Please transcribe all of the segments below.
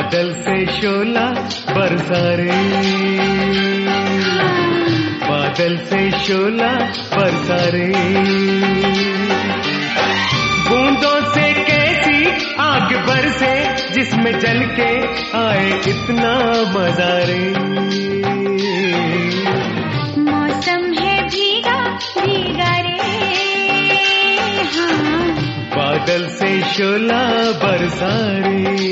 बादल से शोला बरसा रे, बादल से शोला बरसा रे। बूंदों से कैसी आग बरसे जिसमें जल के आए इतना मजा रे। मौसम है भीगा भीगा रे, हाँ। बादल से शोला बरसा रे।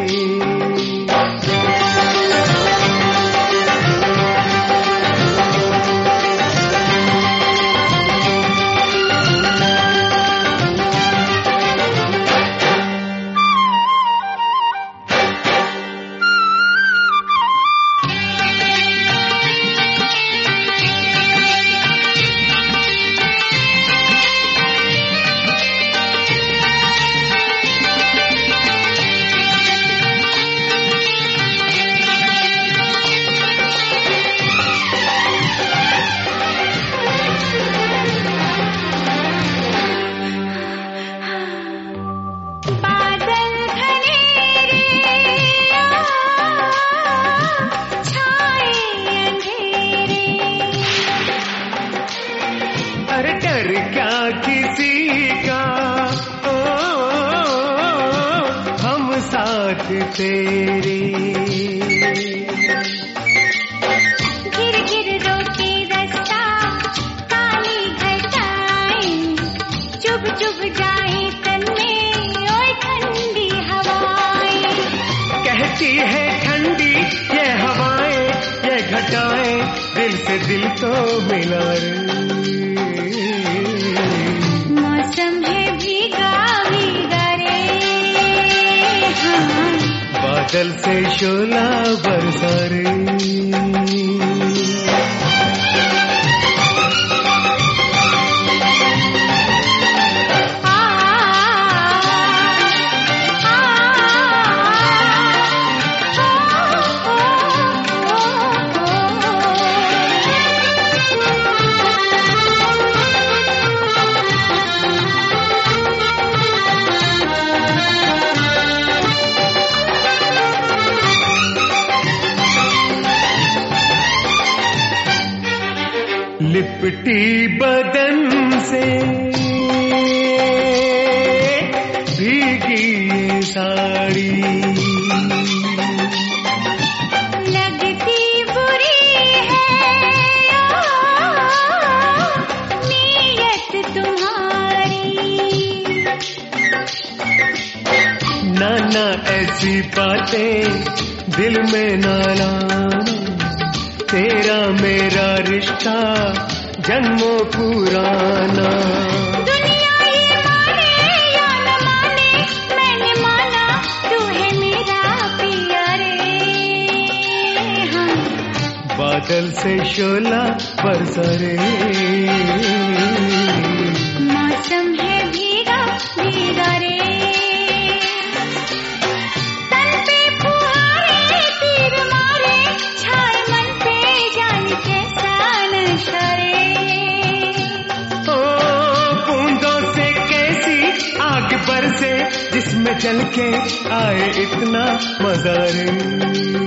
अरे डर क्या किसी का, हम साथ तेरे। गिर गिर रोके रास्ता काली घटाएं, चुभ चुभ जाए तन में ओए ठंडी हवाएं। कहती है ठंडी ये हवाएं ये घटाएं, दिल से दिल तो मिला रे। मौसम है भीगा भीगा रे, हाँ। बादल से शोला बरसा रे। लिपटी बदन से भीगी ये साड़ी, लगती बुरी है नीयत तुम्हारी। नाना ऐसी बातें दिल में ना लाना, तेरा मेरा रिश्ता जन्मों पुराना। दुनिया ये माने या न माने, मैंने माना तू है मेरा पिया रे, हाँ। बादल से शोला बरसा रे। मौसम है भीगा भीगा रे, तन पे फुहारे तीर मारे, छाए मन पे जाने कैसा नशा रे। ओ बूंदों से कैसी आग बरसे जिसमें जल के आए इतना मजा रे।